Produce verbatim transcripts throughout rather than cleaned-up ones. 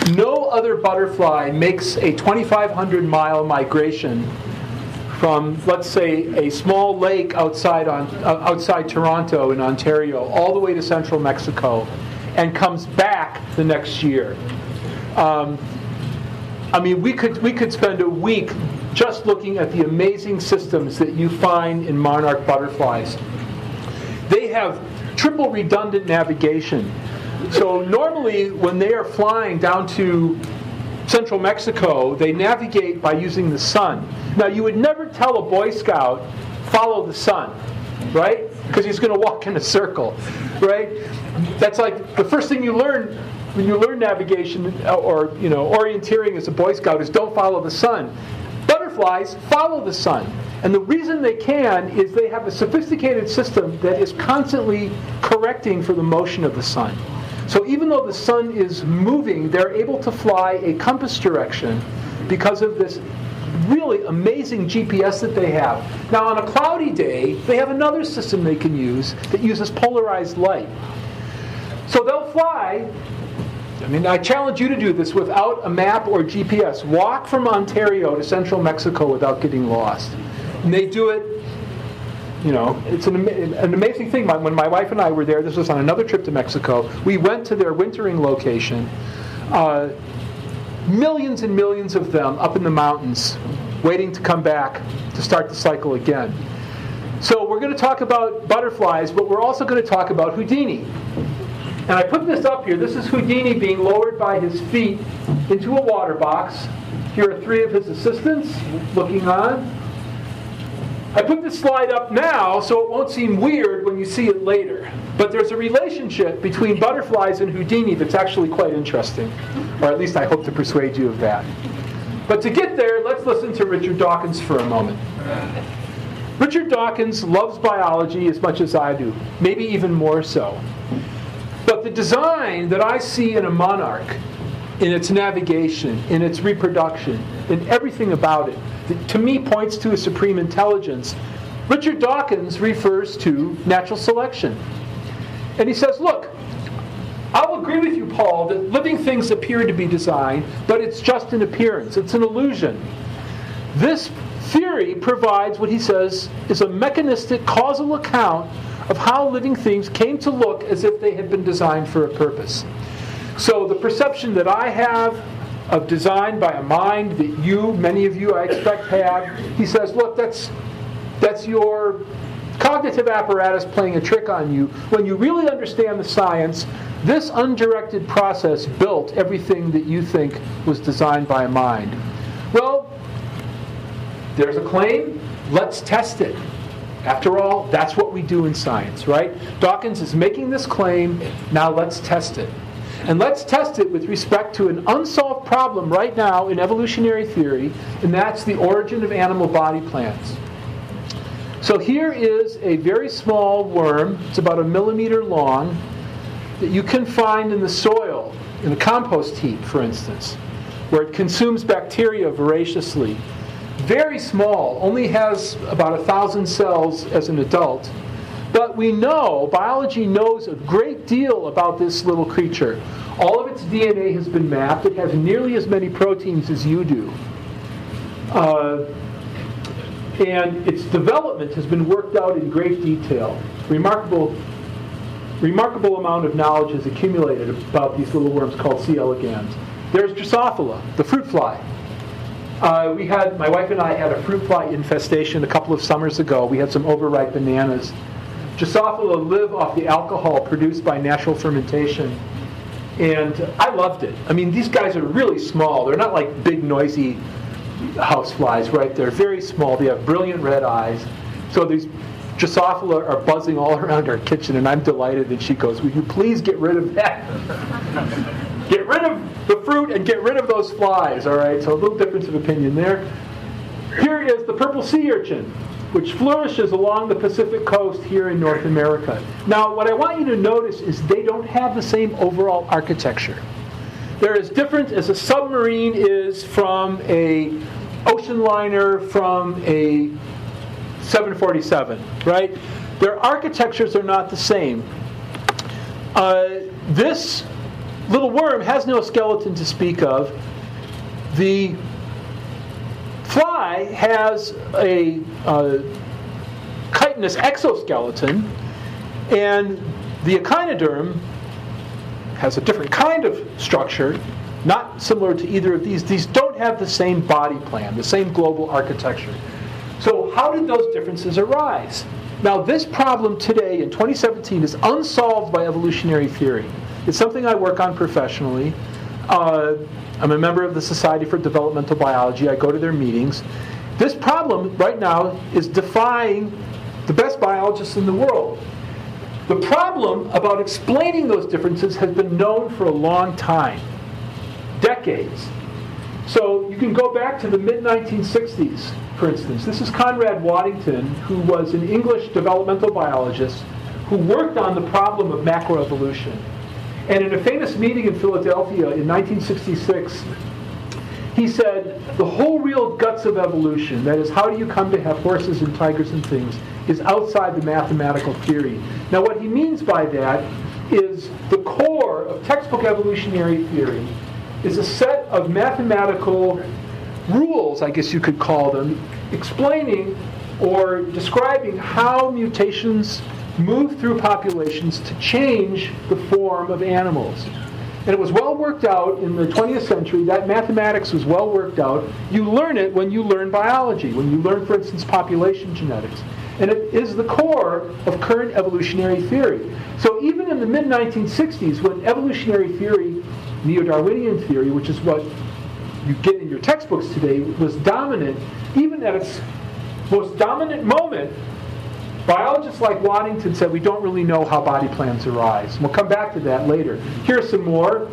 no other butterfly makes a twenty-five hundred mile migration from, let's say, a small lake outside on uh, outside Toronto in Ontario, all the way to central Mexico, and comes back the next year. Um, I mean, we could we could spend a week just looking at the amazing systems that you find in monarch butterflies. They have triple redundant navigation. So normally, when they are flying down to central Mexico, they navigate by using the sun. Now, you would never tell a Boy Scout, follow the sun, right? Because he's going to walk in a circle, right? That's like the first thing you learn when you learn navigation or, you know, orienteering as a Boy Scout is don't follow the sun. Butterflies follow the sun. And the reason they can is they have a sophisticated system that is constantly correcting for the motion of the sun. So even though the sun is moving, they're able to fly a compass direction because of this really amazing G P S that they have. Now on a cloudy day, they have another system they can use that uses polarized light. So they'll fly, I mean, I challenge you to do this without a map or G P S. Walk from Ontario to central Mexico without getting lost. And they do it, you know, it's an, an amazing thing. When my wife and I were there, this was on another trip to Mexico, we went to their wintering location. Uh, millions and millions of them up in the mountains waiting to come back to start the cycle again. So we're going to talk about butterflies, but we're also going to talk about Houdini. And I put this up here. This is Houdini being lowered by his feet into a water box. Here are three of his assistants looking on. I put this slide up now so it won't seem weird when you see it later. But there's a relationship between butterflies and Houdini that's actually quite interesting. Or at least I hope to persuade you of that. But to get there, let's listen to Richard Dawkins for a moment. Richard Dawkins loves biology as much as I do, maybe even more so. But the design that I see in a monarch, in its navigation, in its reproduction, in everything about it, that to me points to a supreme intelligence, Richard Dawkins refers to natural selection. And he says, look, I'll agree with you, Paul, that living things appear to be designed, but it's just an appearance. It's an illusion. This theory provides what he says is a mechanistic causal account of how living things came to look as if they had been designed for a purpose. So the perception that I have of design by a mind that you, many of you I expect have, he says, look, that's that's your cognitive apparatus playing a trick on you. When you really understand the science, this undirected process built everything that you think was designed by a mind. Well, there's a claim. Let's test it. After all, that's what we do in science, right? Dawkins is making this claim. Now let's test it. And let's test it with respect to an unsolved problem right now in evolutionary theory, and that's the origin of animal body plans. So here is a very small worm. It's about a millimeter long that you can find in the soil, in a compost heap, for instance, where it consumes bacteria voraciously. Very small, only has about a thousand cells as an adult. But we know, biology knows a great deal about this little creature. All of its D N A has been mapped. It has nearly as many proteins as you do. Uh, and its development has been worked out in great detail. Remarkable, remarkable amount of knowledge has accumulated about these little worms called C. elegans. There's Drosophila, the fruit fly. Uh, we had, my wife and I had a fruit fly infestation a couple of summers ago. We had some overripe bananas. Drosophila live off the alcohol produced by natural fermentation. And I loved it. I mean, these guys are really small. They're not like big, noisy house flies, right? They're very small. They have brilliant red eyes. So these Drosophila are buzzing all around our kitchen, and I'm delighted. And she goes, will you please get rid of that? Get rid of the fruit and get rid of those flies, all right? So a little difference of opinion there. Here is the purple sea urchin, which flourishes along the Pacific coast here in North America. Now, what I want you to notice is they don't have the same overall architecture. They're as different as a submarine is from a ocean liner, from a seven forty-seven, right? Their architectures are not the same. Uh, this little worm has no skeleton to speak of. The fly has a uh, chitinous exoskeleton, and the echinoderm has a different kind of structure, not similar to either of these. These don't have the same body plan, the same global architecture. So how did those differences arise? Now, this problem today in twenty seventeen is unsolved by evolutionary theory. It's something I work on professionally. Uh, I'm a member of the Society for Developmental Biology. I go to their meetings. This problem right now is defying the best biologists in the world. The problem about explaining those differences has been known for a long time, decades. So you can go back to the mid nineteen sixties, for instance. This is Conrad Waddington, who was an English developmental biologist who worked on the problem of macroevolution. And in a famous meeting in Philadelphia in nineteen sixty-six, he said, the whole real guts of evolution, that is, how do you come to have horses and tigers and things, is outside the mathematical theory. Now what he means by that is the core of textbook evolutionary theory is a set of mathematical rules, I guess you could call them, explaining or describing how mutations move through populations to change the form of animals. And it was well worked out in the twentieth century. That mathematics was well worked out. You learn it when you learn biology, when you learn, for instance, population genetics. And it is the core of current evolutionary theory. So even in the mid nineteen sixties, when evolutionary theory, neo-Darwinian theory, which is what you get in your textbooks today, was dominant, even at its most dominant moment, biologists like Waddington said we don't really know how body plans arise. We'll come back to that later. Here are some more.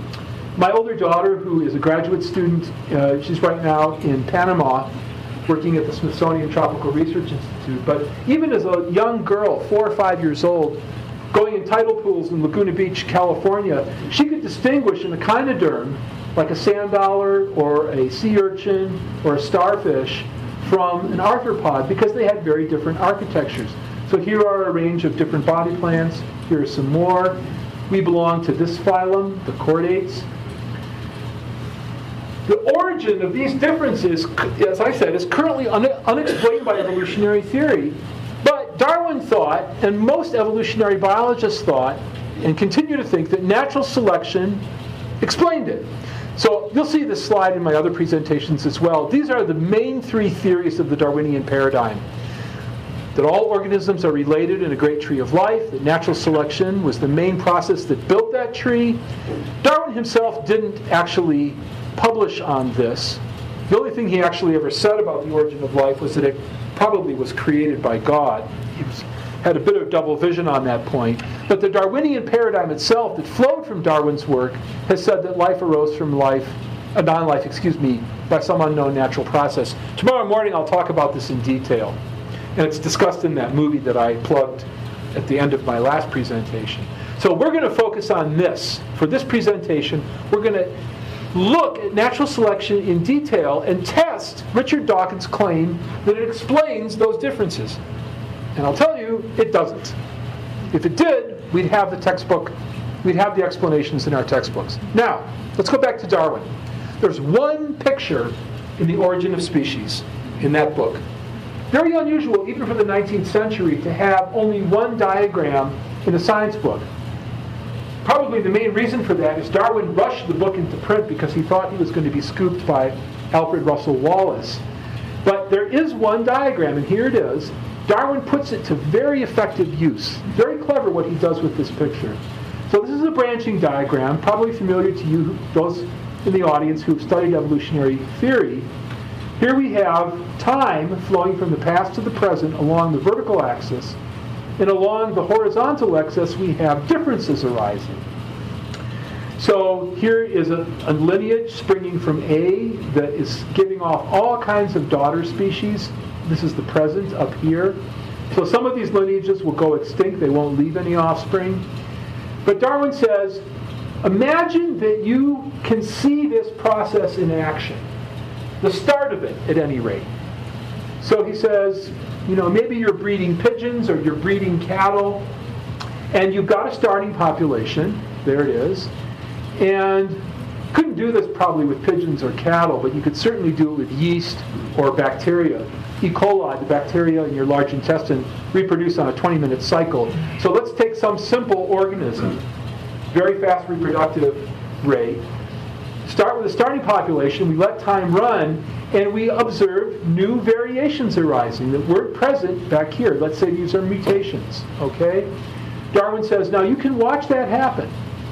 My older daughter, who is a graduate student, uh, she's right now in Panama, working at the Smithsonian Tropical Research Institute. But even as a young girl, four or five years old, going in tidal pools in Laguna Beach, California, she could distinguish an echinoderm, like a sand dollar or a sea urchin or a starfish, from an arthropod because they had very different architectures. So here are a range of different body plans. Here are some more. We belong to this phylum, the chordates. The origin of these differences, as I said, is currently un- unexplained by evolutionary theory. But Darwin thought, and most evolutionary biologists thought, and continue to think, that natural selection explained it. So you'll see this slide in my other presentations as well. These are the main three theories of the Darwinian paradigm. That all organisms are related in a great tree of life, that natural selection was the main process that built that tree. Darwin himself didn't actually publish on this. The only thing he actually ever said about the origin of life was that it probably was created by God. He was, had a bit of double vision on that point. But the Darwinian paradigm itself that flowed from Darwin's work has said that life arose from life, uh, non-life, excuse me, by some unknown natural process. Tomorrow morning I'll talk about this in detail. And it's discussed in that movie that I plugged at the end of my last presentation. So we're going to focus on this. For this presentation, we're going to look at natural selection in detail and test Richard Dawkins' claim that it explains those differences. And I'll tell you, it doesn't. If it did, we'd have the textbook, we'd have the explanations in our textbooks. Now, let's go back to Darwin. There's one picture in The Origin of Species in that book. Very unusual, even for the nineteenth century, to have only one diagram in a science book. Probably the main reason for that is Darwin rushed the book into print because he thought he was going to be scooped by Alfred Russel Wallace. But there is one diagram, and here it is. Darwin puts it to very effective use. Very clever what he does with this picture. So this is a branching diagram, probably familiar to you, those in the audience who have studied evolutionary theory. Here we have time flowing from the past to the present along the vertical axis, and along the horizontal axis we have differences arising. So here is a, a lineage springing from A that is giving off all kinds of daughter species. This is the present up here. So some of these lineages will go extinct. They won't leave any offspring. But Darwin says, imagine that you can see this process in action. The start of it, at any rate. So he says, you know, maybe you're breeding pigeons or you're breeding cattle, and you've got a starting population. There it is. And couldn't do this probably with pigeons or cattle, but you could certainly do it with yeast or bacteria. E. coli, the bacteria in your large intestine, reproduce on a twenty-minute cycle. So let's take some simple organism, very fast reproductive rate, start with a starting population, we let time run, and we observe new variations arising that weren't present back here. Let's say these are mutations, okay? Darwin says, now you can watch that happen.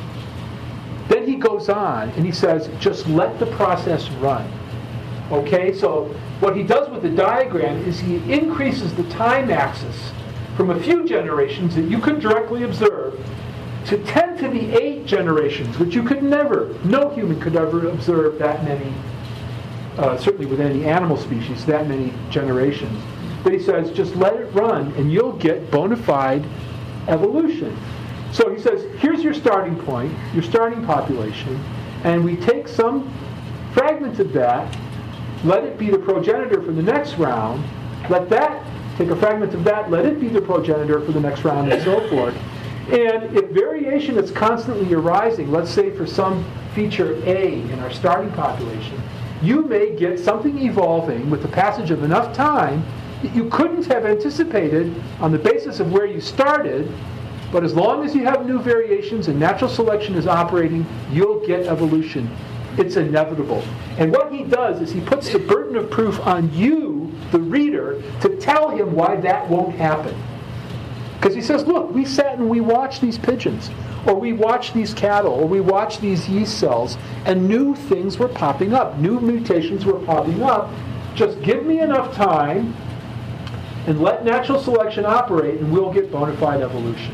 Then he goes on and he says, just let the process run. Okay, so what he does with the diagram is he increases the time axis from a few generations that you could directly observe to ten to the eight generations, which you could never, no human could ever observe that many, uh, certainly with any animal species, that many generations. But he says, just let it run and you'll get bona fide evolution. So he says, here's your starting point, your starting population, and we take some fragment of that, let it be the progenitor for the next round, let that, take a fragment of that, let it be the progenitor for the next round, and so forth. And if variation is constantly arising, let's say for some feature A in our starting population, you may get something evolving with the passage of enough time that you couldn't have anticipated on the basis of where you started, but as long as you have new variations and natural selection is operating, you'll get evolution. It's inevitable. And what he does is he puts the burden of proof on you, the reader, to tell him why that won't happen. Because he says, look, we sat and we watched these pigeons, or we watched these cattle, or we watched these yeast cells, and new things were popping up. New mutations were popping up. Just give me enough time and let natural selection operate, and we'll get bona fide evolution.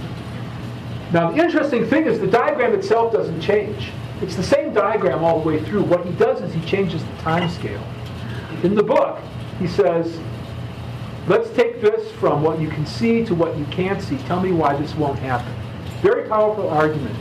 Now, the interesting thing is the diagram itself doesn't change. It's the same diagram all the way through. What he does is he changes the time scale. In the book, he says, let's take this from what you can see to what you can't see. Tell me why this won't happen. Very powerful argument.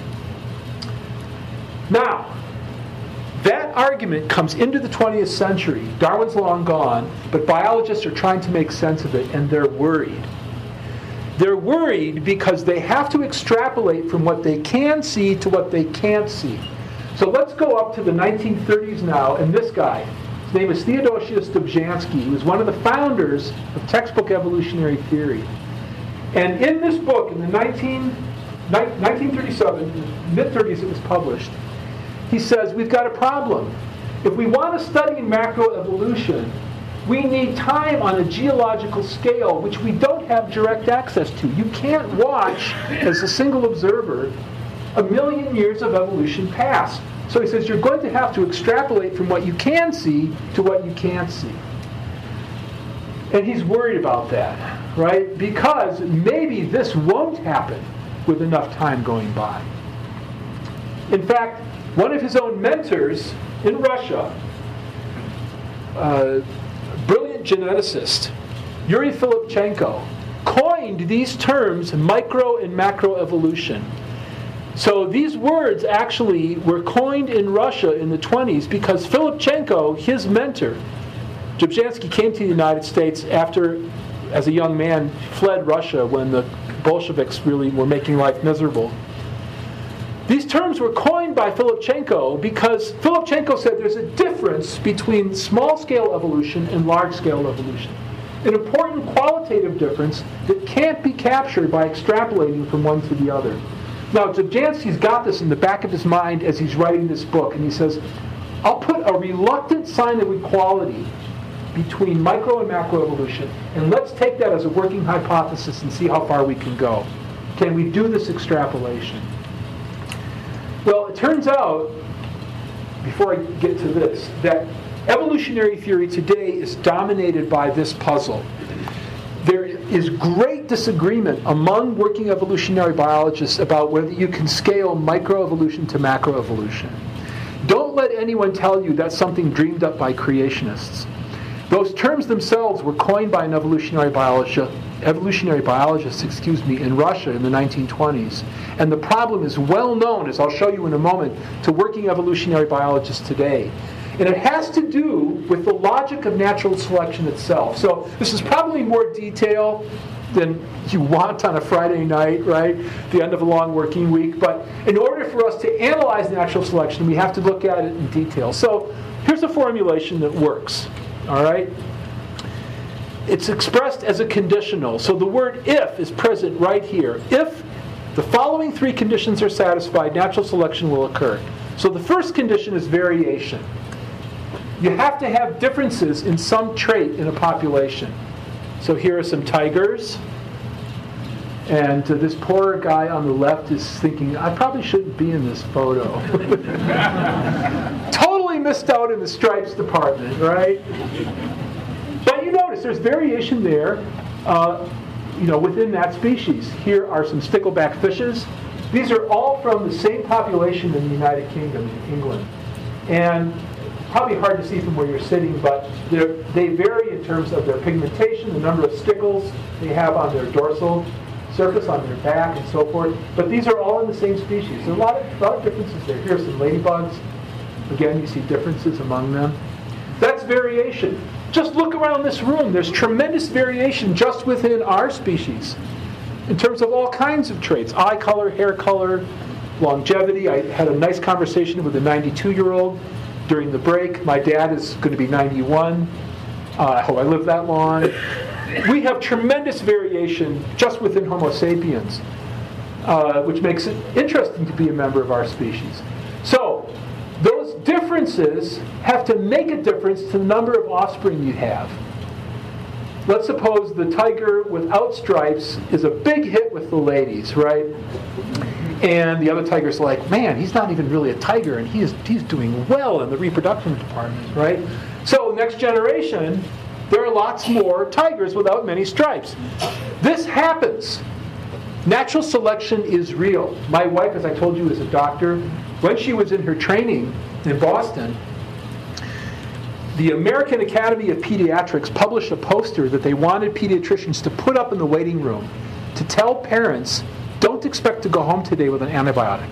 Now, that argument comes into the twentieth century. Darwin's long gone, but biologists are trying to make sense of it, and they're worried. They're worried because they have to extrapolate from what they can see to what they can't see. So let's go up to the nineteen thirties now, and this guy, his name is Theodosius Dobzhansky. He was one of the founders of textbook evolutionary theory. And in this book, in the nineteen thirty-seven, mid-thirties it was published, he says, we've got a problem. If we want to study macroevolution, we need time on a geological scale, which we don't have direct access to. You can't watch, as a single observer, a million years of evolution pass. So he says you're going to have to extrapolate from what you can see to what you can't see. And he's worried about that, right? Because maybe this won't happen with enough time going by. In fact, one of his own mentors in Russia, uh, brilliant geneticist, Yuri Filipchenko, coined these terms micro and macroevolution. So these words actually were coined in Russia in the twenties because Filipchenko, his mentor, Dobzhansky came to the United States after, as a young man, fled Russia when the Bolsheviks really were making life miserable. These terms were coined by Filipchenko because Filipchenko said there's a difference between small-scale evolution and large-scale evolution. An important qualitative difference that can't be captured by extrapolating from one to the other. Now, Dobzhansky's got this in the back of his mind as he's writing this book, and he says, I'll put a reluctant sign of equality between micro and macroevolution, and let's take that as a working hypothesis and see how far we can go. Can we do this extrapolation? Well, it turns out, before I get to this, that evolutionary theory today is dominated by this puzzle. There is great disagreement among working evolutionary biologists about whether you can scale microevolution to macroevolution. Don't let anyone tell you that's something dreamed up by creationists. Those terms themselves were coined by an evolutionary biologist, evolutionary biologists, excuse me, in Russia in the nineteen twenties. And the problem is well known, as I'll show you in a moment, to working evolutionary biologists today. And it has to do with the logic of natural selection itself. So this is probably more detail than you want on a Friday night, right? The end of a long working week. But in order for us to analyze natural selection, we have to look at it in detail. So here's a formulation that works, all right? It's expressed as a conditional. So the word if is present right here. If the following three conditions are satisfied, natural selection will occur. So the first condition is variation. You have to have differences in some trait in a population. So here are some tigers. And uh, this poor guy on the left is thinking, I probably shouldn't be in this photo. Totally missed out in the stripes department, right? But you notice there's variation there, uh, you know, within that species. Here are some stickleback fishes. These are all from the same population in the United Kingdom, in England. And probably hard to see from where you're sitting, but they vary in terms of their pigmentation, the number of stickles they have on their dorsal surface, on their back, and so forth. But these are all in the same species. There are a lot of, lot of differences there. Here are some ladybugs. Again, you see differences among them. That's variation. Just look around this room. There's tremendous variation just within our species in terms of all kinds of traits. Eye color, hair color, longevity. I had a nice conversation with a ninety-two-year-old during the break. My dad is going to be ninety-one. Uh, I hope I live that long. We have tremendous variation just within Homo sapiens, uh, which makes it interesting to be a member of our species. So, those differences have to make a difference to the number of offspring you have. Let's suppose the tiger without stripes is a big hit with the ladies, right? And the other tiger's like, man, he's not even really a tiger, and he is, he's doing well in the reproduction department, right? So next generation, there are lots more tigers without many stripes. This happens. Natural selection is real. My wife, as I told you, is a doctor. When she was in her training in Boston, the American Academy of Pediatrics published a poster that they wanted pediatricians to put up in the waiting room to tell parents, don't expect to go home today with an antibiotic.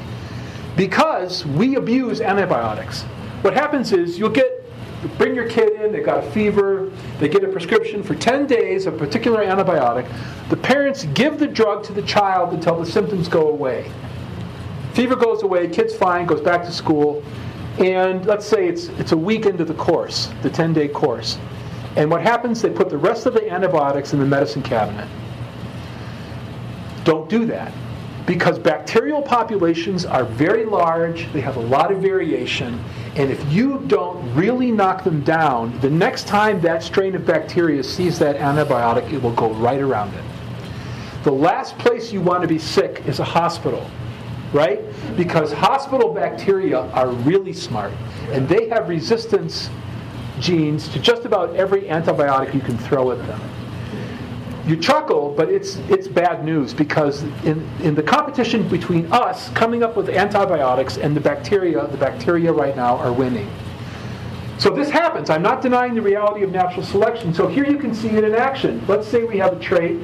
Because we abuse antibiotics. What happens is you'll get, bring your kid in, they've got a fever, they get a prescription for ten days of a particular antibiotic. The parents give the drug to the child until the symptoms go away. Fever goes away, kid's fine, goes back to school, and let's say it's it's a week into the course, the ten-day course. And what happens, they put the rest of the antibiotics in the medicine cabinet. Don't do that, because bacterial populations are very large, they have a lot of variation, and if you don't really knock them down, the next time that strain of bacteria sees that antibiotic, it will go right around it. The last place you want to be sick is a hospital. Right? Because hospital bacteria are really smart, and they have resistance genes to just about every antibiotic you can throw at them. You chuckle, but it's it's bad news, because in, in the competition between us coming up with antibiotics and the bacteria, the bacteria right now are winning. So this happens. I'm not denying the reality of natural selection. So here you can see it in action. Let's say we have a trait.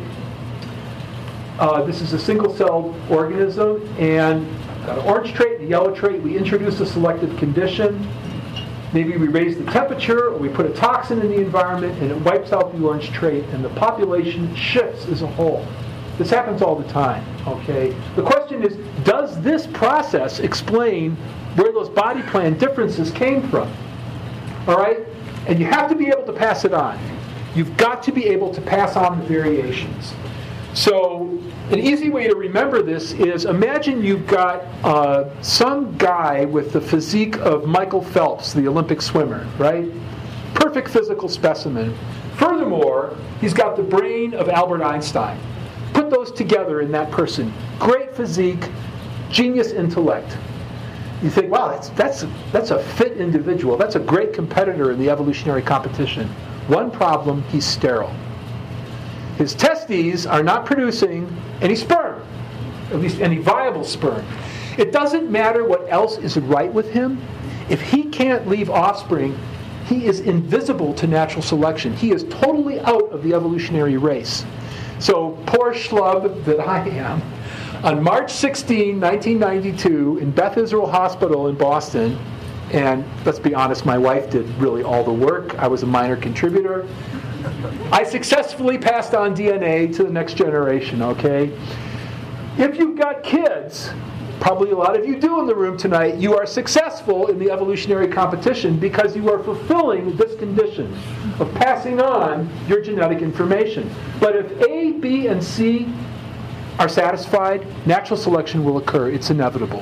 Uh, this is a single-celled organism, and got an orange trait, a yellow trait. We introduce a selective condition. Maybe we raise the temperature, or we put a toxin in the environment, and it wipes out the orange trait, and the population shifts as a whole. This happens all the time, okay? The question is, does this process explain where those body plan differences came from? All right? And you have to be able to pass it on. You've got to be able to pass on the variations. So an easy way to remember this is, imagine you've got uh, some guy with the physique of Michael Phelps, the Olympic swimmer, right? Perfect physical specimen. Furthermore, he's got the brain of Albert Einstein. Put those together in that person. Great physique, genius intellect. You think, wow, that's, that's, a, that's a fit individual. That's a great competitor in the evolutionary competition. One problem, he's sterile. His testes are not producing any sperm, at least any viable sperm. It doesn't matter what else is right with him. If he can't leave offspring, he is invisible to natural selection. He is totally out of the evolutionary race. So poor schlub that I am, on March sixteenth, nineteen ninety-two, in Beth Israel Hospital in Boston, and let's be honest, my wife did really all the work. I was a minor contributor. I successfully passed on D N A to the next generation, okay? If you've got kids, probably a lot of you do in the room tonight, you are successful in the evolutionary competition because you are fulfilling this condition of passing on your genetic information. But if A, B, and C are satisfied, natural selection will occur. It's inevitable.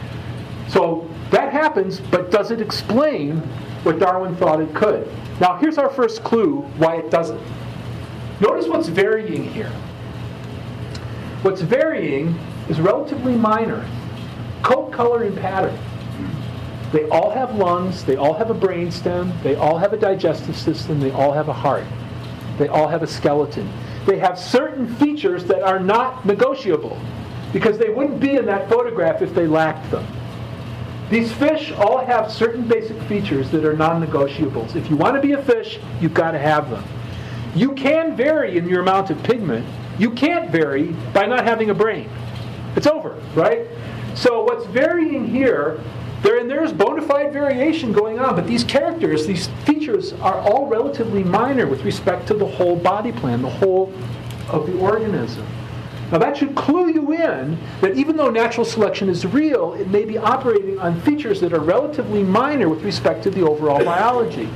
So that happens, but does it explain what Darwin thought it could? Now, here's our first clue why it doesn't. Notice what's varying here. What's varying is relatively minor. Coat color and pattern. They all have lungs, they all have a brain stem, they all have a digestive system, they all have a heart. They all have a skeleton. They have certain features that are not negotiable because they wouldn't be in that photograph if they lacked them. These fish all have certain basic features that are non-negotiables. If you want to be a fish, you've got to have them. You can vary in your amount of pigment. You can't vary by not having a brain. It's over, right? So what's varying here, there and there's bona fide variation going on, but these characters, these features are all relatively minor with respect to the whole body plan, the whole of the organism. Now that should clue you in that even though natural selection is real, it may be operating on features that are relatively minor with respect to the overall biology.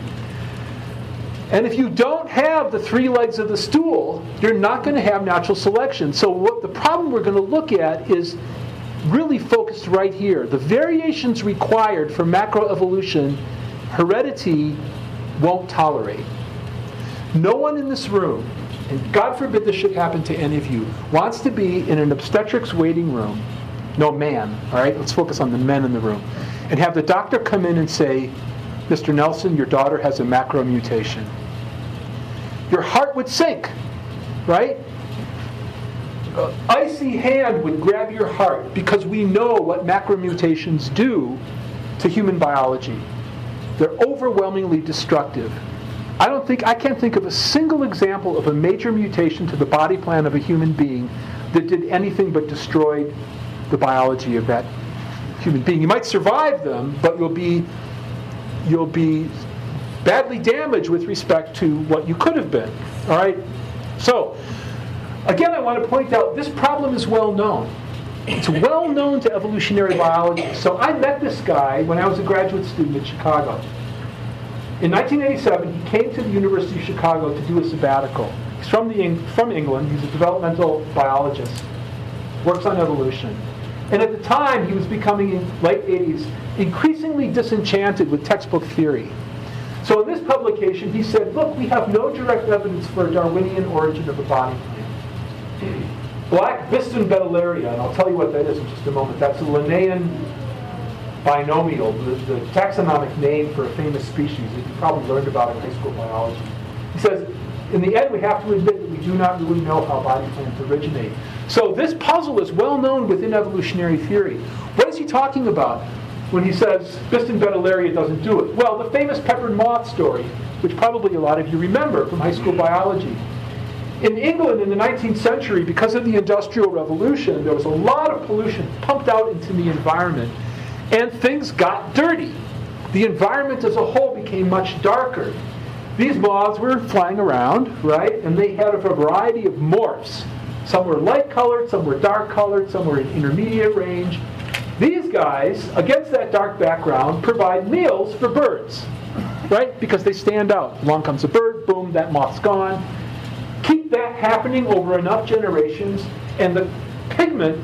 And if you don't have the three legs of the stool, you're not going to have natural selection. So what the problem we're going to look at is really focused right here. The variations required for macroevolution, heredity won't tolerate. No one in this room, and God forbid this should happen to any of you, wants to be in an obstetrics waiting room, no man, all right, let's focus on the men in the room, and have the doctor come in and say, Mister Nelson, your daughter has a macro mutation. Your heart would sink, right? An icy hand would grab your heart because we know what macromutations do to human biology. They're overwhelmingly destructive. I don't think I can't think of a single example of a major mutation to the body plan of a human being that did anything but destroyed the biology of that human being. You might survive them, but you'll be you'll be badly damaged with respect to what you could have been. All right? So, again, I want to point out this problem is well known. It's well known to evolutionary biology. So I met this guy when I was a graduate student in Chicago. In nineteen eighty-seven, he came to the University of Chicago to do a sabbatical. He's from, the, from England. He's a developmental biologist. Works on evolution. And at the time, he was becoming, in late eighties, increasingly disenchanted with textbook theory. So in this publication, he said, look, we have no direct evidence for a Darwinian origin of the body plan. Black Biston betullaria, and I'll tell you what that is in just a moment. That's a Linnaean binomial, the, the taxonomic name for a famous species that you probably learned about in high school biology. He says, in the end, we have to admit that we do not really know how body plans originate. So this puzzle is well known within evolutionary theory. What is he talking about when he says Biston betullaria doesn't do it? Well, the famous peppered moth story, which probably a lot of you remember from high school biology. In England in the nineteenth century, because of the Industrial Revolution, there was a lot of pollution pumped out into the environment, and things got dirty. The environment as a whole became much darker. These moths were flying around, right, and they had a variety of morphs. Some were light-colored, some were dark-colored, some were in intermediate range. These guys, against that dark background, provide meals for birds, right, because they stand out. Along comes a bird, boom, that moth's gone. Keep that happening over enough generations, and the pigment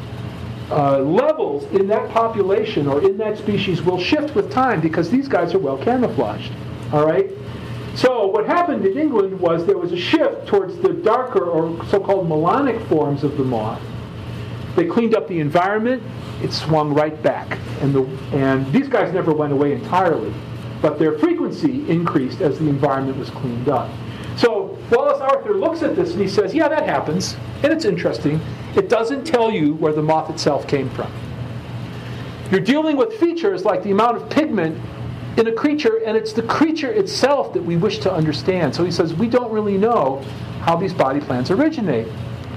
uh, levels in that population or in that species will shift with time because these guys are well camouflaged. All right? So what happened in England was there was a shift towards the darker or so-called melanic forms of the moth. They cleaned up the environment. It swung right back. And, the, and these guys never went away entirely, but their frequency increased as the environment was cleaned up. So Wallace Arthur looks at this and he says, yeah, that happens, and it's interesting. It doesn't tell you where the moth itself came from. You're dealing with features like the amount of pigment in a creature, and it's the creature itself that we wish to understand. So he says, we don't really know how these body plans originate.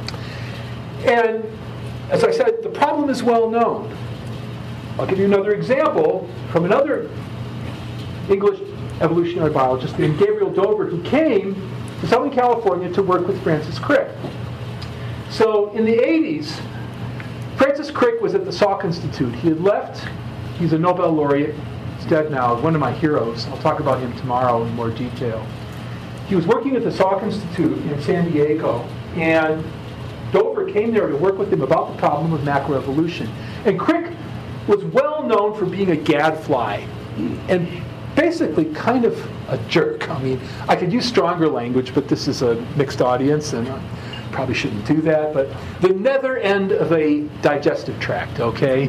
And as I said, the problem is well known. I'll give you another example from another English evolutionary biologist named Gabriel Dover, who came to Southern California to work with Francis Crick. So in the eighties, Francis Crick was at the Salk Institute. He had left. He's a Nobel laureate. He's dead now. One of my heroes. I'll talk about him tomorrow in more detail. He was working at the Salk Institute in San Diego, and Dover came there to work with him about the problem of macroevolution. And Crick was well known for being a gadfly and basically kind of a jerk. I mean, I could use stronger language, but this is a mixed audience, and I probably shouldn't do that. But the nether end of a digestive tract, okay?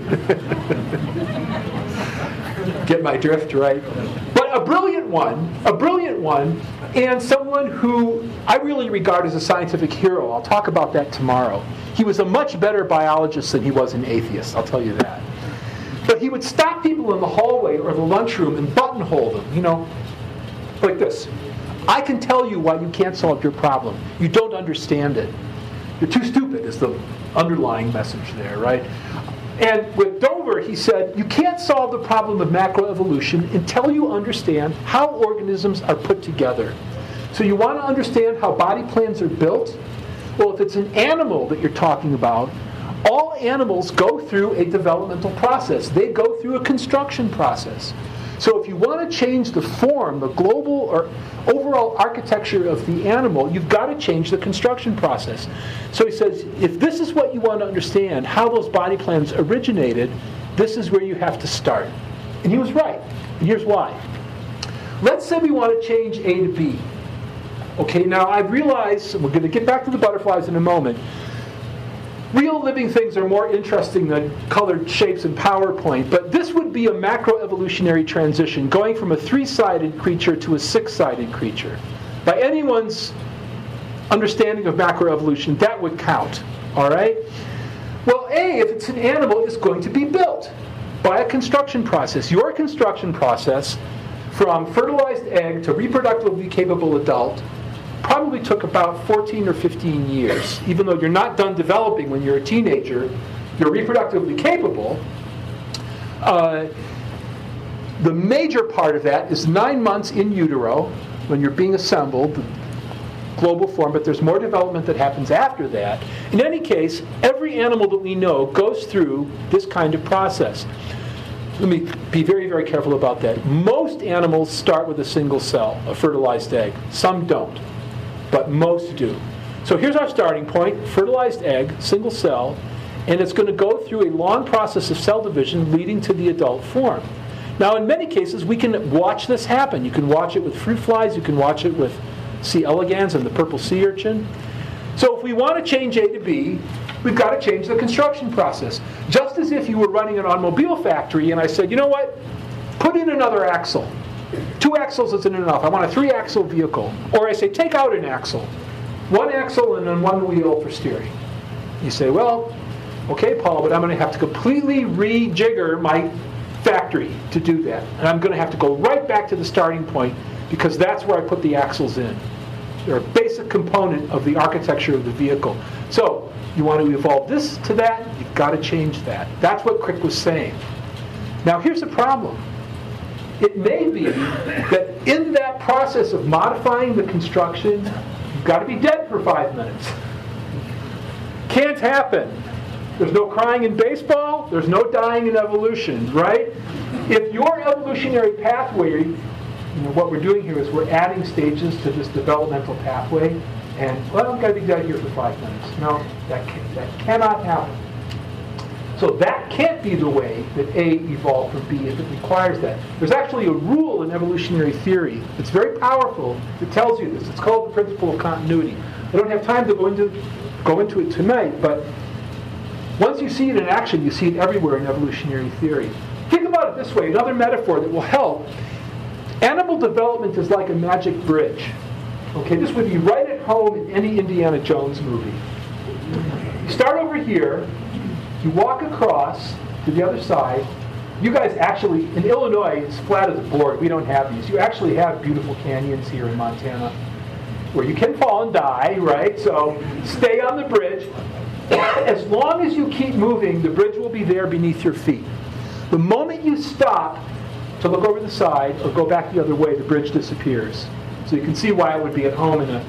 Get my drift, right? But a brilliant one, a brilliant one, and someone who I really regard as a scientific hero. I'll talk about that tomorrow. He was a much better biologist than he was an atheist, I'll tell you that. But he would stop people in the hallway or the lunchroom and buttonhole them, you know, like this. I can tell you why you can't solve your problem. You don't understand it. You're too stupid is the underlying message there, right? And with Dover, he said, you can't solve the problem of macroevolution until you understand how organisms are put together. So you want to understand how body plans are built? Well, if it's an animal that you're talking about, all animals go through a developmental process. They go through a construction process. So if you want to change the form, the global or overall architecture of the animal, you've got to change the construction process. So he says, if this is what you want to understand, how those body plans originated, this is where you have to start. And he was right. And here's why. Let's say we want to change A to B. Okay, now I realize, and we're going to get back to the butterflies in a moment, real living things are more interesting than colored shapes in PowerPoint, but this would be a macroevolutionary transition, going from a three-sided creature to a six-sided creature. By anyone's understanding of macroevolution, that would count, all right? Well, A, if it's an animal, is going to be built by a construction process. Your construction process, from fertilized egg to reproductively capable adult, probably took about fourteen or fifteen years. Even though you're not done developing when you're a teenager, you're reproductively capable. Uh, the major part of that is nine months in utero when you're being assembled, the global form, but there's more development that happens after that. In any case, every animal that we know goes through this kind of process. Let me be very, very careful about that. Most animals start with a single cell, a fertilized egg. Some don't, but most do. So here's our starting point, fertilized egg, single cell, and it's going to go through a long process of cell division leading to the adult form. Now, in many cases, we can watch this happen. You can watch it with fruit flies, you can watch it with C. elegans and the purple sea urchin. So if we want to change A to B, we've got to change the construction process. Just as if you were running an automobile factory and I said, you know what, put in another axle. Two axles isn't enough. I want a three-axle vehicle. Or I say, take out an axle. One axle and then one wheel for steering. You say, well, okay, Paul, but I'm going to have to completely rejigger my factory to do that. And I'm going to have to go right back to the starting point because that's where I put the axles in. They're a basic component of the architecture of the vehicle. So you want to evolve this to that, you've got to change that. That's what Crick was saying. Now here's the problem. It may be that in that process of modifying the construction, you've got to be dead for five minutes. Can't happen. There's no crying in baseball, there's no dying in evolution, right? If your evolutionary pathway, you know, what we're doing here is we're adding stages to this developmental pathway, and, well, I've got to be dead here for five minutes. No, that, can, that cannot happen. So that can't be the way that A evolved from B if it requires that. There's actually a rule in evolutionary theory that's very powerful that tells you this. It's called the principle of continuity. I don't have time to go into, go into it tonight, but once you see it in action, you see it everywhere in evolutionary theory. Think about it this way, another metaphor that will help. Animal development is like a magic bridge. Okay, this would be right at home in any Indiana Jones movie. You start over here, you walk across to the other side. You guys actually, in Illinois, it's flat as a board. We don't have these. You actually have beautiful canyons here in Montana where you can fall and die, right? So stay on the bridge. As long as you keep moving, the bridge will be there beneath your feet. The moment you stop to look over the side or go back the other way, the bridge disappears. So you can see why it would be at home in a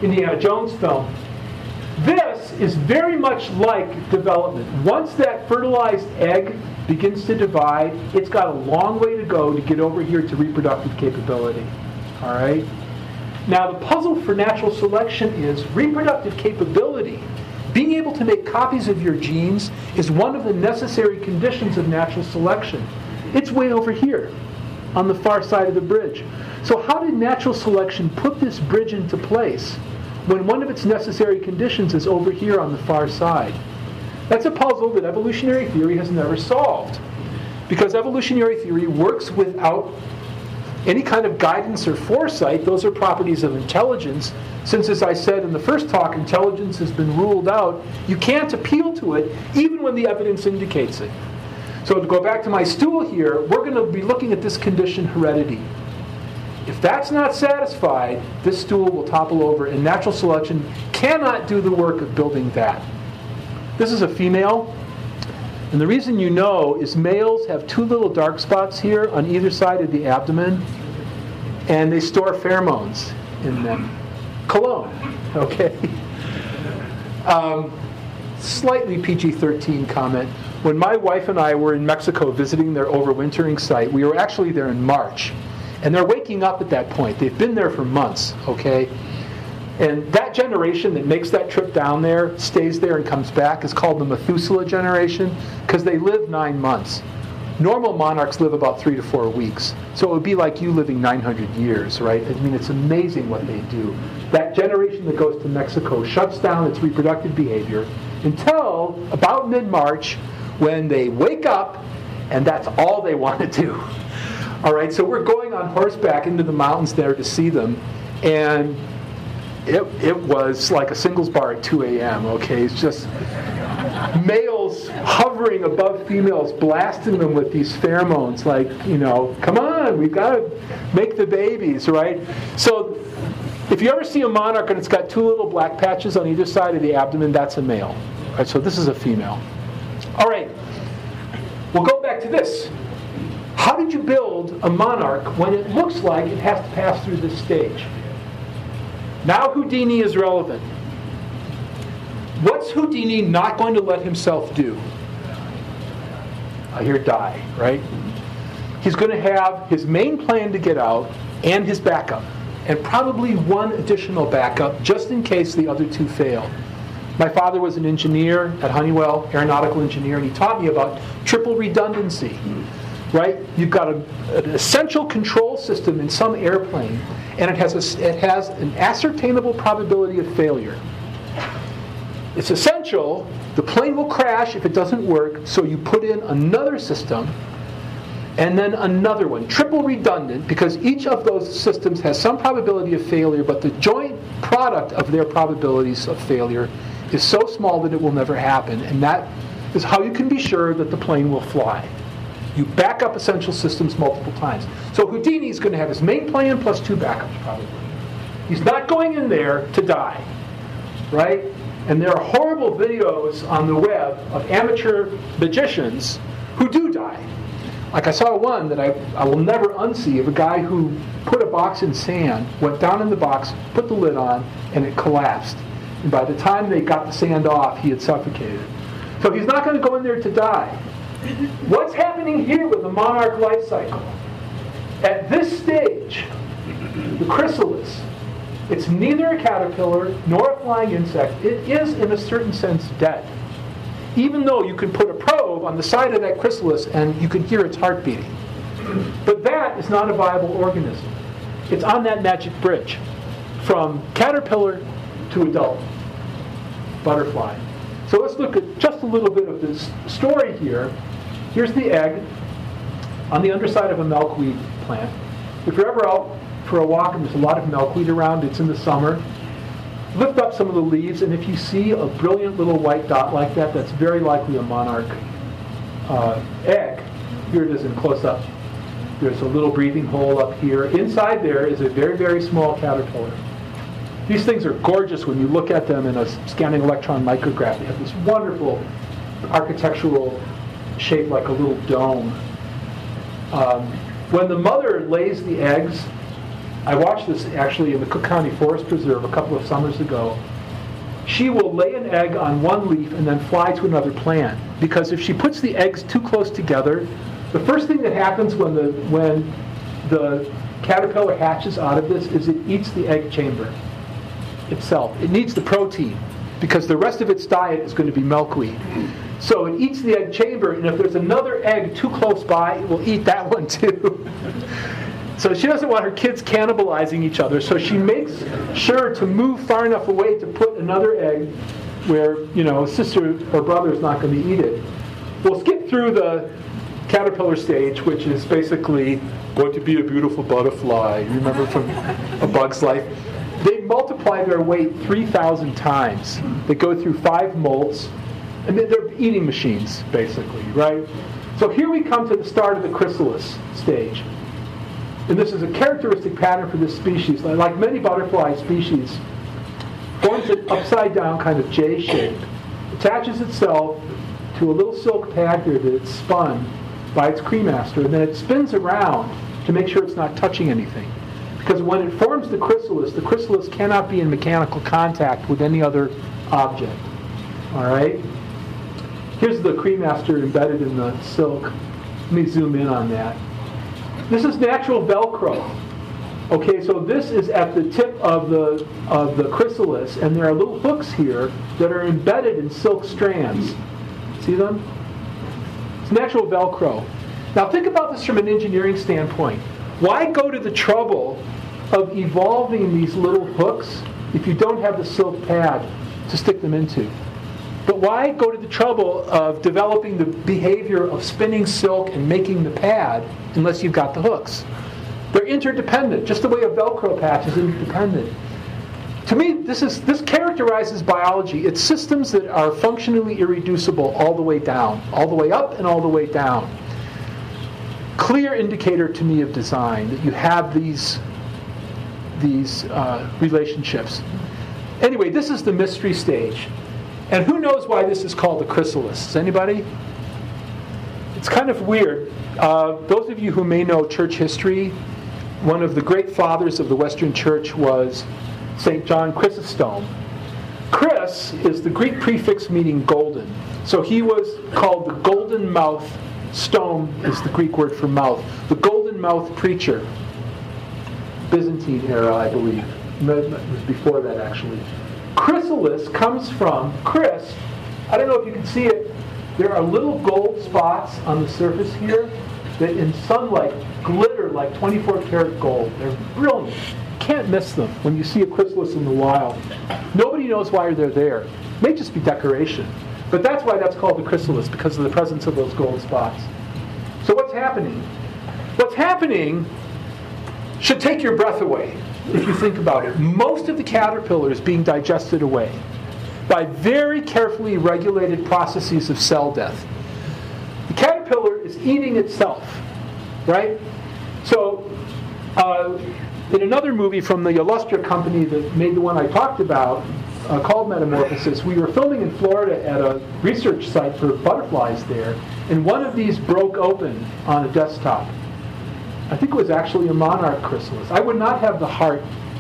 Indiana Jones film. This is very much like development. Once that fertilized egg begins to divide, it's got a long way to go to get over here to reproductive capability. All right? Now, the puzzle for natural selection is reproductive capability. Being able to make copies of your genes is one of the necessary conditions of natural selection. It's way over here on the far side of the bridge. So how did natural selection put this bridge into place when one of its necessary conditions is over here on the far side? That's a puzzle that evolutionary theory has never solved, because evolutionary theory works without any kind of guidance or foresight. Those are properties of intelligence. Since, as I said in the first talk, intelligence has been ruled out, you can't appeal to it even when the evidence indicates it. So to go back to my stool here, we're going to be looking at this condition, heredity. If that's not satisfied, this stool will topple over, and natural selection cannot do the work of building that. This is a female, and the reason you know is males have two little dark spots here on either side of the abdomen, and they store pheromones in them. Cologne, okay? Um, slightly P G thirteen comment. When my wife and I were in Mexico visiting their overwintering site, we were actually there in March. And they're waking up at that point. They've been there for months, okay? And that generation that makes that trip down there, stays there and comes back, is called the Methuselah generation, because they live nine months. Normal monarchs live about three to four weeks. So it would be like you living nine hundred years, right? I mean, it's amazing what they do. That generation that goes to Mexico shuts down its reproductive behavior until about mid-March, when they wake up, and that's all they want to do. All right, so we're going on horseback into the mountains there to see them, and it it was like a singles bar at two a.m., okay? It's just males hovering above females, blasting them with these pheromones, like, you know, come on, we've got to make the babies, right? So if you ever see a monarch and it's got two little black patches on either side of the abdomen, that's a male. All right, so this is a female. All right, we'll go back to this. How did you build a monarch when it looks like it has to pass through this stage? Now Houdini is relevant. What's Houdini not going to let himself do? I hear die, right? He's going to have his main plan to get out and his backup, and probably one additional backup just in case the other two fail. My father was an engineer at Honeywell, aeronautical engineer, and he taught me about triple redundancy. Right? You've got a, an essential control system in some airplane, and it has, a, it has an ascertainable probability of failure. It's essential. The plane will crash if it doesn't work, so you put in another system, and then another one, triple redundant, because each of those systems has some probability of failure, but the joint product of their probabilities of failure is so small that it will never happen, and that is how you can be sure that the plane will fly. You back up essential systems multiple times. So Houdini is going to have his main plan plus two backups, probably. He's not going in there to die, right? And there are horrible videos on the web of amateur magicians who do die. Like I saw one that I, I will never unsee of a guy who put a box in sand, went down in the box, put the lid on, and it collapsed. And by the time they got the sand off, he had suffocated. So he's not going to go in there to die. What's happening here with the monarch life cycle? At this stage, the chrysalis, it's neither a caterpillar nor a flying insect. It is, in a certain sense, dead. Even though you can put a probe on the side of that chrysalis and you can hear its heart beating. But that is not a viable organism. It's on that magic bridge from caterpillar to adult butterfly. So let's look at just a little bit of this story here. Here's the egg on the underside of a milkweed plant. If you're ever out for a walk and there's a lot of milkweed around, it's in the summer, lift up some of the leaves, and if you see a brilliant little white dot like that, that's very likely a monarch uh, egg. Here it is in close-up. There's a little breathing hole up here. Inside there is a very, very small caterpillar. These things are gorgeous when you look at them in a scanning electron micrograph. They have this wonderful architectural shape like a little dome. Um, when the mother lays the eggs, I watched this actually in the Cook County Forest Preserve a couple of summers ago. She will lay an egg on one leaf and then fly to another plant, because if she puts the eggs too close together, the first thing that happens when the when the caterpillar hatches out of this is it eats the egg chamber itself. It needs the protein because the rest of its diet is going to be milkweed. So it eats the egg chamber, and if there's another egg too close by, it will eat that one too. So she doesn't want her kids cannibalizing each other, so she makes sure to move far enough away to put another egg where, you know, sister or brother is not going to eat it. We'll skip through the caterpillar stage, which is basically going to be a beautiful butterfly. Remember from A Bug's Life? They multiply their weight three thousand times. They go through five molts, and they're eating machines, basically, right? So here we come to the start of the chrysalis stage. And this is a characteristic pattern for this species. Like many butterfly species, forms an upside-down kind of J shape, attaches itself to a little silk pad here that it's spun by its cremaster, and then it spins around to make sure it's not touching anything. Because when it forms the chrysalis, the chrysalis cannot be in mechanical contact with any other object. All right? Here's the cremaster embedded in the silk. Let me zoom in on that. This is natural Velcro. Okay, so this is at the tip of the of the chrysalis, and there are little hooks here that are embedded in silk strands. See them? It's natural Velcro. Now think about this from an engineering standpoint. Why go to the trouble of evolving these little hooks if you don't have the silk pad to stick them into? But why go to the trouble of developing the behavior of spinning silk and making the pad unless you've got the hooks? They're interdependent, just the way a Velcro patch is interdependent. To me, this is this characterizes biology. It's systems that are functionally irreducible all the way down, all the way up and all the way down. Clear indicator to me of design that you have these, these uh, relationships. Anyway, this is the mystery stage. And who knows why this is called a chrysalis? Does anybody? It's kind of weird. Uh, those of you who may know church history, one of the great fathers of the Western Church was Saint John Chrysostom. Chris is the Greek prefix meaning golden. So he was called the golden mouth. Stome is the Greek word for mouth. The golden mouth preacher. Byzantine era, I believe. It was before that, actually. Chrysalis comes from Chris. I don't know if you can see it. There are little gold spots on the surface here that in sunlight glitter like twenty-four karat gold. They're brilliant. Can't miss them when you see a chrysalis in the wild. Nobody knows why they're there. It may just be decoration. But that's why that's called the chrysalis, because of the presence of those gold spots. So what's happening? What's happening should take your breath away. If you think about it, most of the caterpillar is being digested away by very carefully regulated processes of cell death. The caterpillar is eating itself, right? So, uh, in another movie from the Illustra company that made the one I talked about, uh, called Metamorphosis, we were filming in Florida at a research site for butterflies there, and one of these broke open on a desktop. I think it was actually a monarch chrysalis. I would not have the heart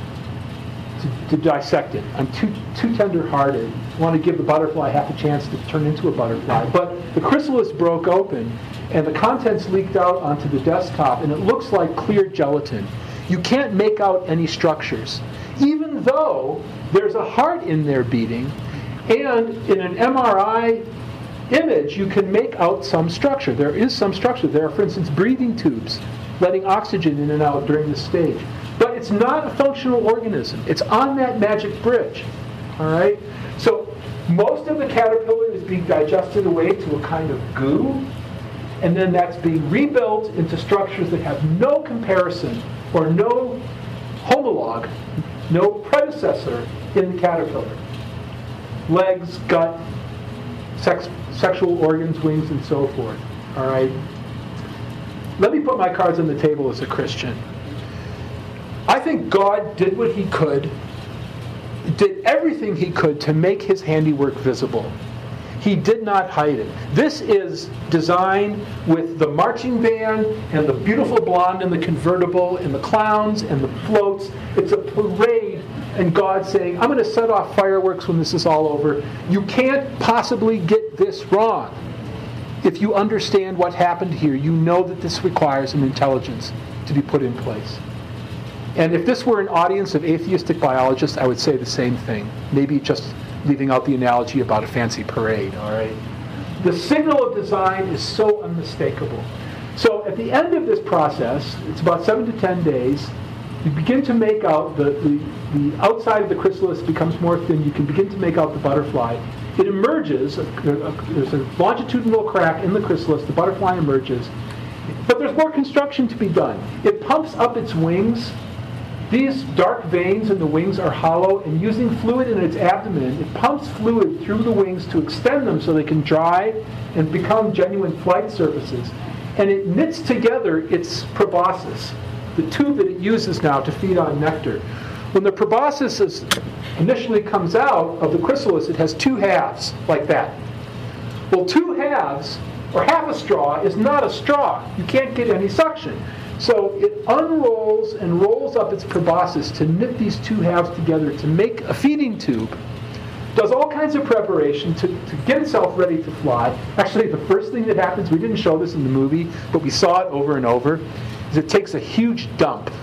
to, to dissect it. I'm too too tender-hearted. I want to give the butterfly half a chance to turn into a butterfly. But the chrysalis broke open, and the contents leaked out onto the desktop, and it looks like clear gelatin. You can't make out any structures, even though there's a heart in there beating, and in an M R I image, you can make out some structure. There is some structure. There are, for instance, breathing tubes letting oxygen in and out during this stage. But it's not a functional organism. It's on that magic bridge. All right? So most of the caterpillar is being digested away to a kind of goo, and then that's being rebuilt into structures that have no comparison or no homologue, no predecessor in the caterpillar. Legs, gut, sex, sexual organs, wings, and so forth. All right? Let me put my cards on the table as a Christian. I think God did what he could, did everything he could to make his handiwork visible. He did not hide it. This is designed with the marching band and the beautiful blonde and the convertible and the clowns and the floats. It's a parade, and God saying, I'm going to set off fireworks when this is all over. You can't possibly get this wrong. If you understand what happened here, you know that this requires an intelligence to be put in place. And if this were an audience of atheistic biologists, I would say the same thing. Maybe just leaving out the analogy about a fancy parade, all right? The signal of design is so unmistakable. So at the end of this process, it's about seven to ten days, you begin to make out, the, the, the outside of the chrysalis becomes more thin, you can begin to make out the butterfly. It emerges, a, a, there's a longitudinal crack in the chrysalis, the butterfly emerges, but there's more construction to be done. It pumps up its wings. These dark veins in the wings are hollow, and using fluid in its abdomen, it pumps fluid through the wings to extend them so they can dry and become genuine flight surfaces. And it knits together its proboscis, the tube that it uses now to feed on nectar. When the proboscis is, initially comes out of the chrysalis, it has two halves, like that. Well, two halves, or half a straw, is not a straw. You can't get any suction. So it unrolls and rolls up its proboscis to knit these two halves together to make a feeding tube. Does all kinds of preparation to, to get itself ready to fly. Actually, the first thing that happens, we didn't show this in the movie, but we saw it over and over, is it takes a huge dump.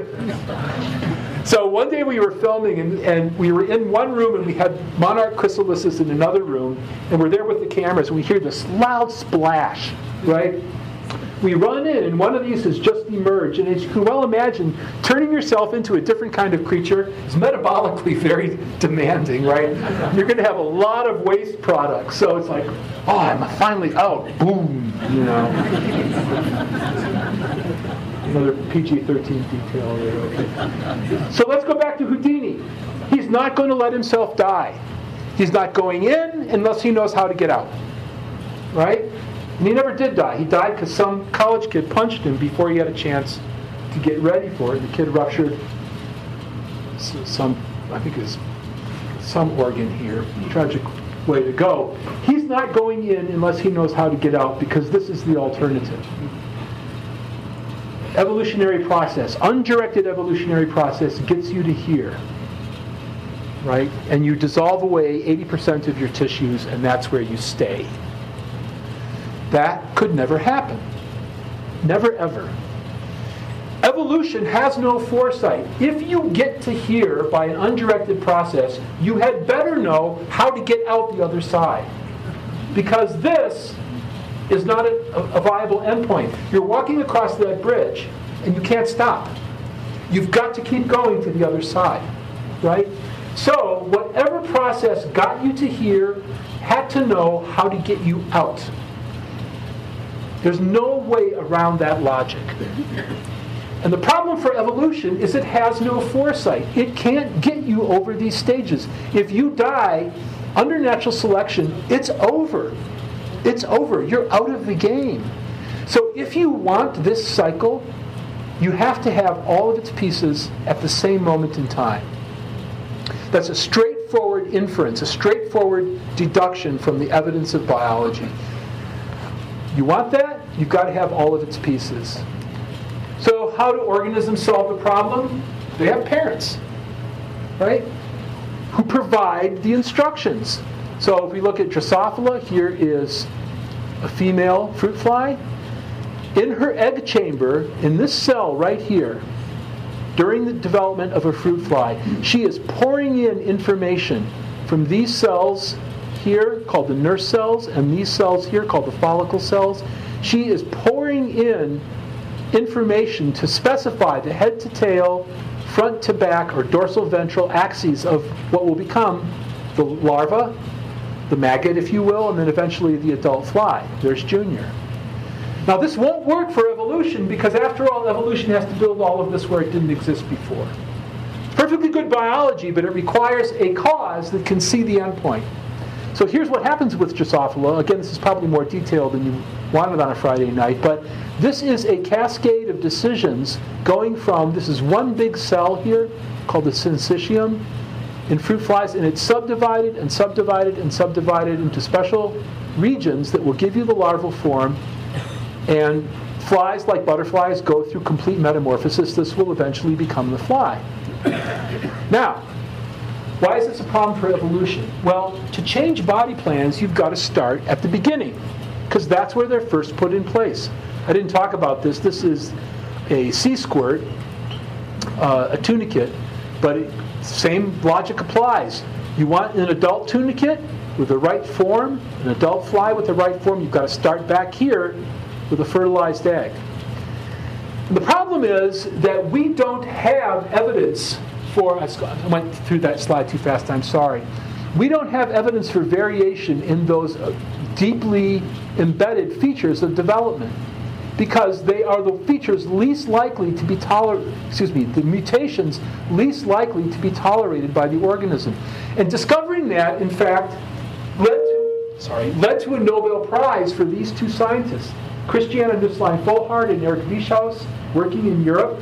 So one day we were filming, and, and we were in one room, and we had monarch chrysalises in another room, and we're there with the cameras, and we hear this loud splash, right? We run in, and one of these has just emerged. And as you can well imagine, turning yourself into a different kind of creature is metabolically very demanding, right? You're going to have a lot of waste products. So it's like, oh, I'm finally out. Boom, you know. Another P G thirteen detail there, okay. So let's go back to Houdini. He's not going to let himself die. He's not going in unless he knows how to get out, right? And he never did die. He died because some college kid punched him before he had a chance to get ready for it. The kid ruptured some, I think it's some organ here. Tragic way to go. He's not going in unless he knows how to get out, because this is the alternative. Evolutionary process, undirected evolutionary process gets you to here, right? And you dissolve away eighty percent of your tissues, and that's where you stay. That could never happen. Never, ever. Evolution has no foresight. If you get to here by an undirected process, you had better know how to get out the other side. Because this is not a, a viable endpoint. You're walking across that bridge, and you can't stop. You've got to keep going to the other side, right? So, whatever process got you to here had to know how to get you out. There's no way around that logic. And the problem for evolution is it has no foresight. It can't get you over these stages. If you die under natural selection, it's over. It's over. You're out of the game. So if you want this cycle, you have to have all of its pieces at the same moment in time. That's a straightforward inference, a straightforward deduction from the evidence of biology. You want that? You've got to have all of its pieces. So how do organisms solve the problem? They have parents, right? Who provide the instructions. So if we look at Drosophila, here is a female fruit fly. In her egg chamber, in this cell right here, during the development of a fruit fly, she is pouring in information from these cells here, called the nurse cells, and these cells here, called the follicle cells. She is pouring in information to specify the head to tail, front to back, or dorsal ventral axes of what will become the larva, the maggot, if you will, and then eventually the adult fly. There's Junior. Now this won't work for evolution, because after all, evolution has to build all of this where it didn't exist before. It's perfectly good biology, but it requires a cause that can see the endpoint. So here's what happens with Drosophila. Again, this is probably more detailed than you wanted on a Friday night, but this is a cascade of decisions going from, this is one big cell here called the syncytium, in fruit flies, and it's subdivided and subdivided and subdivided into special regions that will give you the larval form. And flies, like butterflies, go through complete metamorphosis. This will eventually become the fly. Now, why is this a problem for evolution? Well, to change body plans, you've got to start at the beginning, because that's where they're first put in place. I didn't talk about this. This is a sea squirt, uh, a tunicate, but it, same logic applies. You want an adult tunicate with the right form, an adult fly with the right form, you've got to start back here with a fertilized egg. And the problem is that we don't have evidence for, I went through that slide too fast, I'm sorry. We don't have evidence for variation in those deeply embedded features of development, because they are the features least likely to be tolerated, excuse me, the mutations least likely to be tolerated by the organism. And discovering that, in fact, led to, sorry, led to a Nobel Prize for these two scientists, Christiane Nusslein-Volhard and Eric Wieschaus, working in Europe,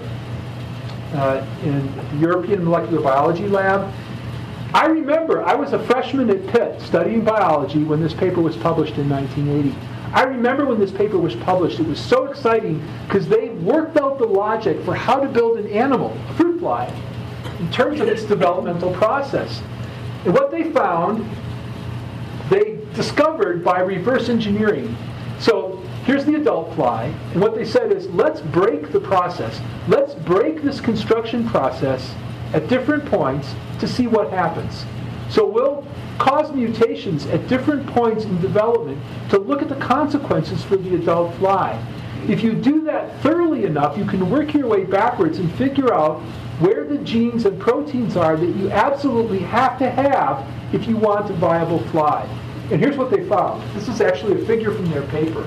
uh, in the European Molecular Biology Lab. I remember, I was a freshman at Pitt studying biology when this paper was published in nineteen eighty. I remember when this paper was published, it was so exciting because they worked out the logic for how to build an animal, a fruit fly, in terms of its developmental process. And what they found, they discovered by reverse engineering. So here's the adult fly, and what they said is, let's break the process. Let's break this construction process at different points to see what happens. So we'll cause mutations at different points in development to look at the consequences for the adult fly. If you do that thoroughly enough, you can work your way backwards and figure out where the genes and proteins are that you absolutely have to have if you want a viable fly. And here's what they found. This is actually a figure from their paper.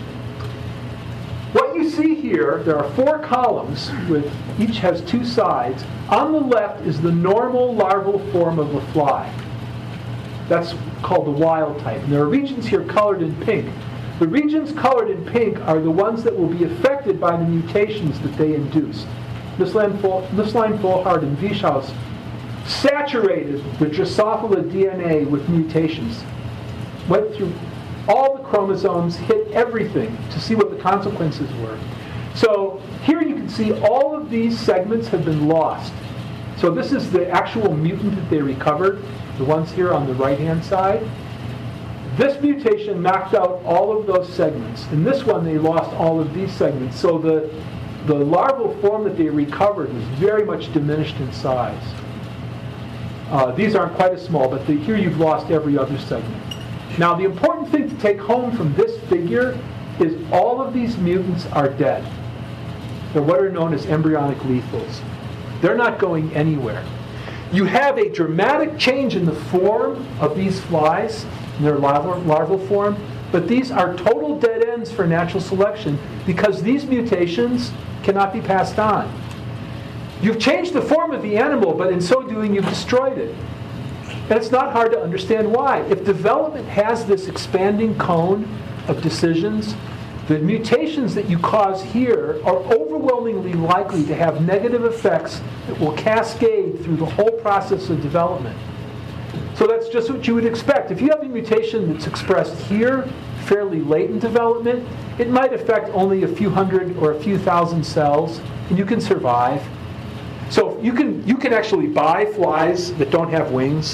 What you see here, there are four columns, with each has two sides. On the left is the normal larval form of the fly. That's called the wild type. And there are regions here colored in pink. The regions colored in pink are the ones that will be affected by the mutations that they induced. Nusslein-Volhard and Wieschaus saturated the Drosophila D N A with mutations. Went through all the chromosomes, hit everything to see what the consequences were. So here you can see all of these segments have been lost. So this is the actual mutant that they recovered, the ones here on the right-hand side. This mutation knocked out all of those segments. In this one, they lost all of these segments. So the, the larval form that they recovered was very much diminished in size. Uh, these aren't quite as small, but the, here you've lost every other segment. Now, the important thing to take home from this figure is all of these mutants are dead. They're what are known as embryonic lethals. They're not going anywhere. You have a dramatic change in the form of these flies, in their larval, larval form, but these are total dead ends for natural selection because these mutations cannot be passed on. You've changed the form of the animal, but in so doing, you've destroyed it. And it's not hard to understand why. If development has this expanding cone of decisions, the mutations that you cause here are overwhelmingly likely to have negative effects that will cascade through the whole process of development. So that's just what you would expect. If you have a mutation that's expressed here, fairly late in development, it might affect only a few hundred or a few thousand cells, and you can survive. So you can, you can actually buy flies that don't have wings.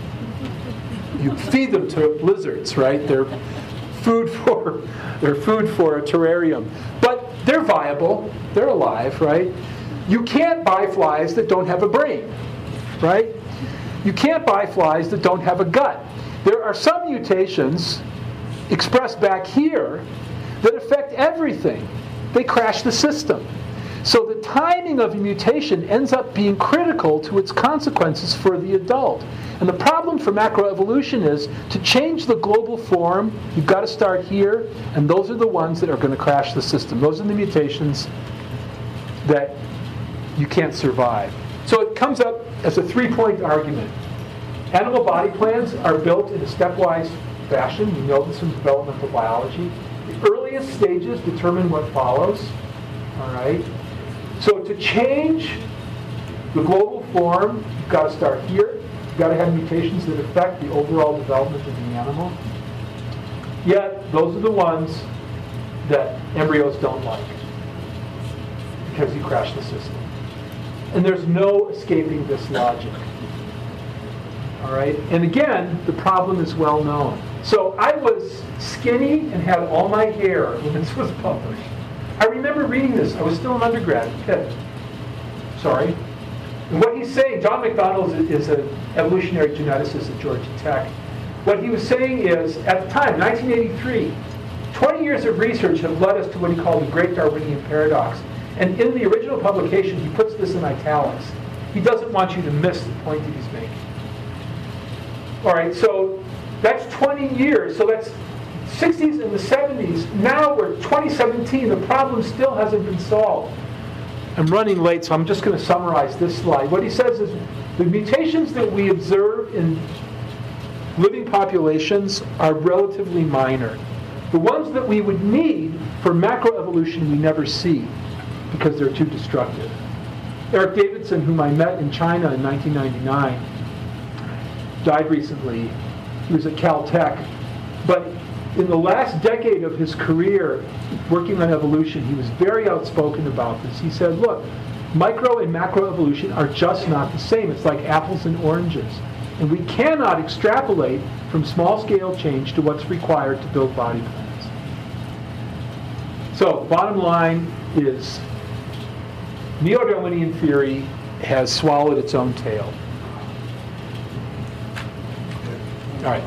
You feed them to lizards, right? They're food for they're food for a terrarium. But they're viable. They're alive, right? You can't buy flies that don't have a brain, right? You can't buy flies that don't have a gut. There are some mutations expressed back here that affect everything. They crash the system. So the timing of a mutation ends up being critical to its consequences for the adult. And the problem for macroevolution is to change the global form, you've got to start here, and those are the ones that are going to crash the system. Those are the mutations that you can't survive. So it comes up as a three-point argument. Animal body plans are built in a stepwise fashion. You know this from developmental biology. The earliest stages determine what follows. All right. So to change the global form, you've got to start here. got to have mutations that affect the overall development of the animal. Yet, those are the ones that embryos don't like because you crash the system. And there's no escaping this logic. All right? And again, the problem is well known. So I was skinny and had all my hair when this was published. I remember reading this. I was still an undergrad at Pitt. Sorry. And what he's saying, John McDonald is an evolutionary geneticist at Georgia Tech. What he was saying is, at the time, nineteen eighty-three, twenty years of research have led us to what he called the Great Darwinian Paradox. And in the original publication, he puts this in italics. He doesn't want you to miss the point that he's making. All right, so that's twenty years. So that's sixties and the seventies. Now we're twenty seventeen. The problem still hasn't been solved. I'm running late, so I'm just going to summarize this slide. What he says is the mutations that we observe in living populations are relatively minor. The ones that we would need for macroevolution we never see because they're too destructive. Eric Davidson, whom I met in China in nineteen ninety-nine, died recently. He was at Caltech. But in the last decade of his career working on evolution, he was very outspoken about this. He said, look, micro and macroevolution are just not the same. It's like apples and oranges. And we cannot extrapolate from small-scale change to what's required to build body plans. So, bottom line is, neo-Darwinian theory has swallowed its own tail. All right.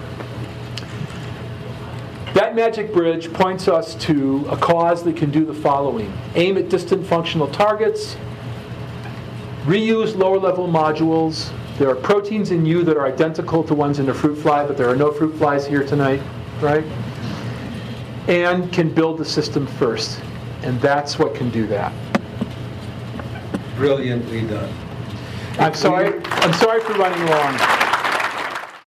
That magic bridge points us to a cause that can do the following. Aim at distant functional targets, reuse lower-level modules. There are proteins in you that are identical to ones in a fruit fly, but there are no fruit flies here tonight, right? And can build the system first. And that's what can do that. Brilliantly done. I'm sorry, I'm sorry for running long.